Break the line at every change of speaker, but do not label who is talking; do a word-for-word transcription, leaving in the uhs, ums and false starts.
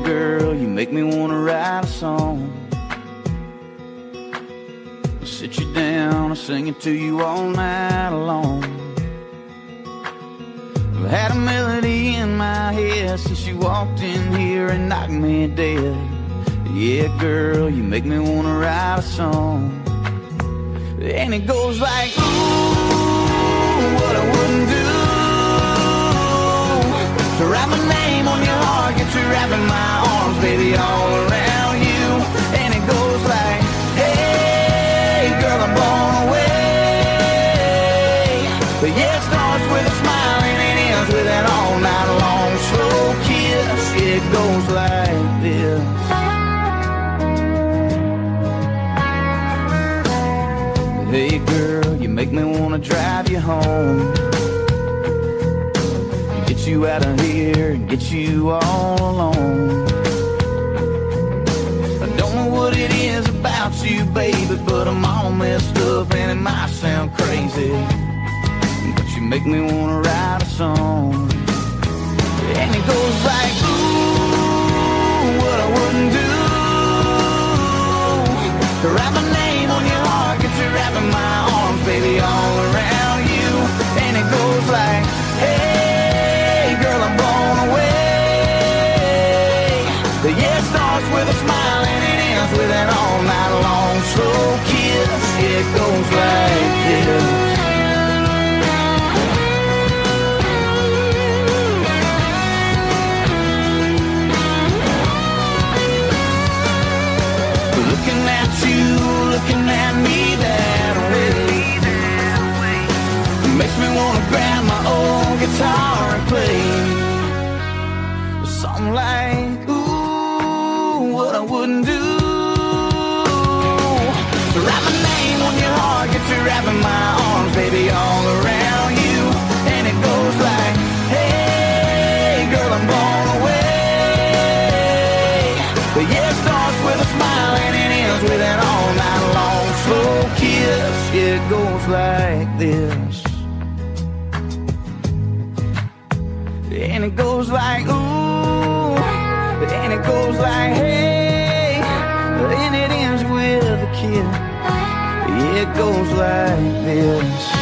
girl, you make me wanna write a song. I'll sit you down and sing it to you all night long. I've had a melody in my head since you walked in here and knocked me dead. Yeah, girl, you make me wanna write a song. And it goes like, ooh, what I wouldn't do to write my name on your heart, get you wrapped in my arms, baby, all around you. And it goes like, hey, girl, I'm blown away. But yeah, it starts with a smile and it ends with an all night long slow kiss. It goes like this. Hey girl, you make me wanna drive you home, get you out of here and get you all alone. I don't know what it is about you, baby, but I'm all messed up and it might sound crazy, but you make me wanna write a song. And it goes like, ooh, what I wouldn't do to write my name on your heart, get you wrapped in my arms, baby, all around you. And it goes like, hey, girl, I'm blown away. But yeah, it starts with a smile and it ends with an all night long slow kiss. Yeah, it goes like this. Looking at you, looking at me that way, makes me wanna grab my old guitar and play something like, ooh, what I wouldn't do to write my name on your heart, get you wrapped in my arms, baby, all around you. And it goes like, hey, girl, I'm blown away. But yeah, it starts with a smile and it ends with an all night long slow kiss. Yeah, it goes like this. And it goes like, ooh, and it goes like, hey, and it ends with a kiss. Yeah, it goes like this.